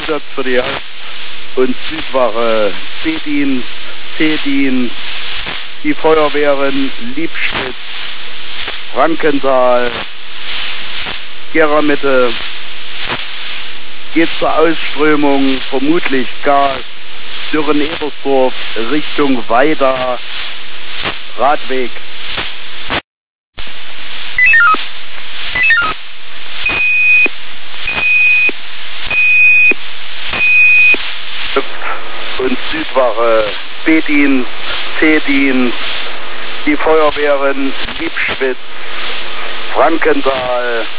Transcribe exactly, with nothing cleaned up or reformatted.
Einsatz für die Ost- und Südwache, C-Dienst, C-Dienst, die Feuerwehren Liebschwitz, Frankenthal, Gera Mitte, geht zur Ausströmung, vermutlich Gas, Dürren-Ebersdorf, Richtung Weida, Radweg. Und Südwache, B-Dienst, C-Dienst, die Feuerwehren Liebschwitz, Frankenthal,